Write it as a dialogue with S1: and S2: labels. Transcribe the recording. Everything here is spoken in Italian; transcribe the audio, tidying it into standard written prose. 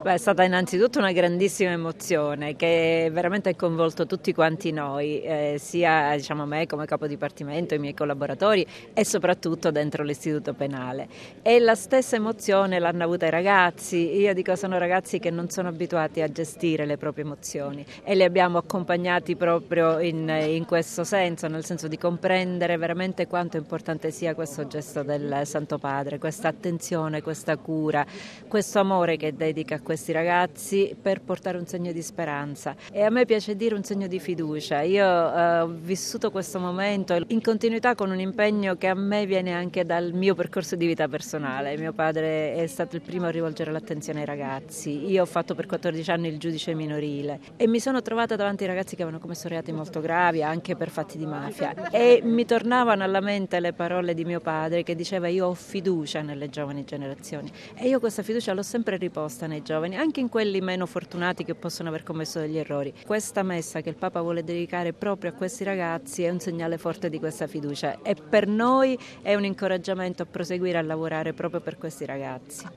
S1: Beh, è stata innanzitutto una grandissima emozione che veramente ha coinvolto tutti quanti noi, sia diciamo, me come capo dipartimento, i miei collaboratori e soprattutto dentro l'istituto penale. E la stessa emozione l'hanno avuta i ragazzi. Io dico, sono ragazzi che non sono abituati a gestire le proprie emozioni e li abbiamo accompagnati proprio in questo senso, nel senso di comprendere veramente quanto importante sia questo gesto del Santo Padre, questa attenzione, questa cura, questo amore che dedica a questi ragazzi per portare un segno di speranza. E a me piace dire un segno di fiducia. Io ho vissuto questo momento in continuità con un impegno che a me viene anche dal mio percorso di vita personale. Mio padre è stato il primo a rivolgere l'attenzione ai ragazzi. Io ho fatto per 14 anni il giudice minorile e mi sono trovata davanti ai ragazzi che avevano commesso reati molto gravi, anche per fatti di mafia, e mi tornavano alla mente le parole di mio padre che diceva: io ho fiducia nelle giovani generazioni, e io questa fiducia l'ho sempre riposta nei giovani, anche in quelli meno fortunati che possono aver commesso degli errori. Questa messa che il Papa vuole dedicare proprio a questi ragazzi è un segnale forte di questa fiducia e per noi è un incoraggiamento a proseguire a lavorare proprio per questi ragazzi.